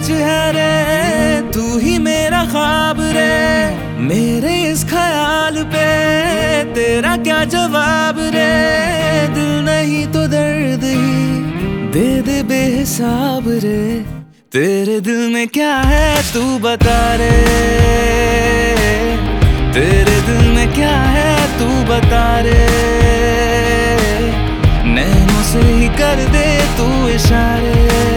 सच है रे, तू ही मेरा ख्वाब रे। मेरे इस ख्याल पे तेरा क्या जवाब रे। दिल नहीं तो दर्द ही दे दे बेहिसाब रे। तेरे दिल में क्या है तू बता रे। तेरे दिल में क्या है तू बता रे। नैनों से ही कर दे तू इशारे।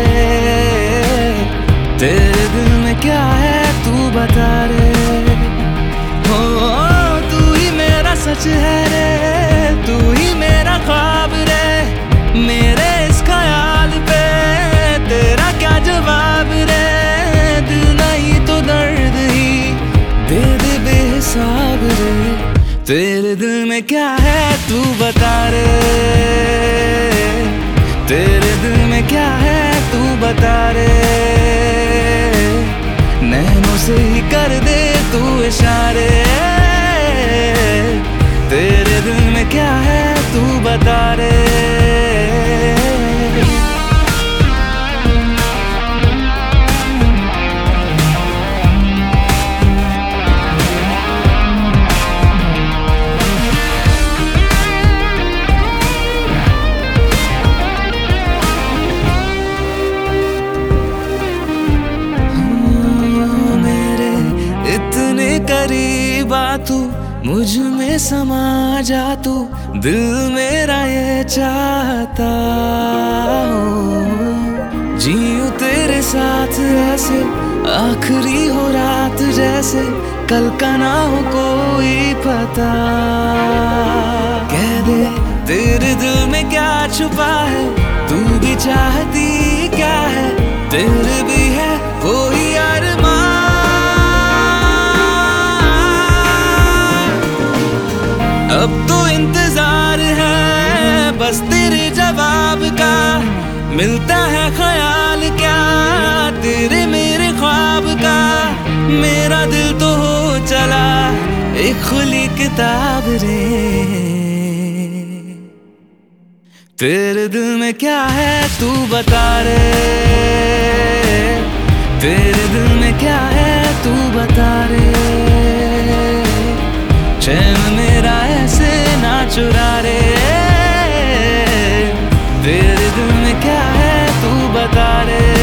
तेरे दिल में क्या है तू बता रे। हो तू ही मेरा सच है रे, तू ही मेरा ख्वाब रे। मेरे इस ख्याल पे तेरा क्या जवाब रे। दिल नहीं तो दर्द ही दे दे बेहिसाब रे। तेरे दिल में क्या है तू बता रे। तेरे दिल में क्या है तू बता रे। नैनों से ही कर दे तू इशारे। तेरे दिल में क्या है तू बता रे। करीब आ तू, मुझ में समा जा तू। दिल मेरा ये चाहता हो, जीऊं तेरे साथ ऐसे। आखिरी हो रात जैसे, कल का ना हो कोई पता। कह दे तेरे दिल में क्या छुपा है, तू भी चाहती क्या है। तेरे भी है कोई अरमान, अब तो इंतजार है बस तेरे जवाब का। मिलता है ख्याल क्या तेरे मेरे ख्वाब का। मेरा दिल तो हो चला एक खुली किताब रे। तेरे दिल में क्या है तू बता रे। तेरे दिल में क्या है तू बता रे। चैन मेरा ऐसे ना चुरा रे। तेरे दिल में क्या है तू बता रे।